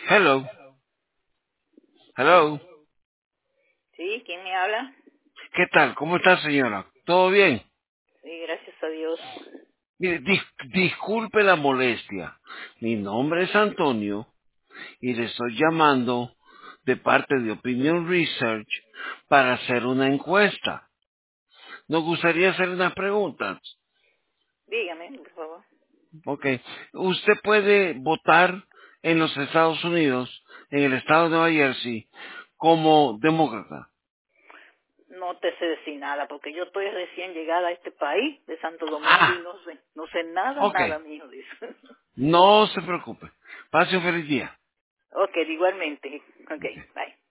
Hello, hello. Sí, ¿quién me habla? ¿Qué tal? ¿Cómo está, señora? ¿Todo bien? Sí, gracias a Dios. Mire, disculpe la molestia. Mi nombre es Antonio y le estoy llamando de parte de Opinion Research para hacer una encuesta. Nos gustaría hacer unas preguntas. Dígame, por favor. Ok. Usted puede votar en los Estados Unidos, en el estado de Nueva Jersey, como demócrata. No te sé decir nada, porque yo estoy recién llegada a este país, de Santo Domingo, y Ah, no sé nada, ok. nada mío de eso. No se preocupe. Pase un feliz día. Ok, igualmente. Ok, bye.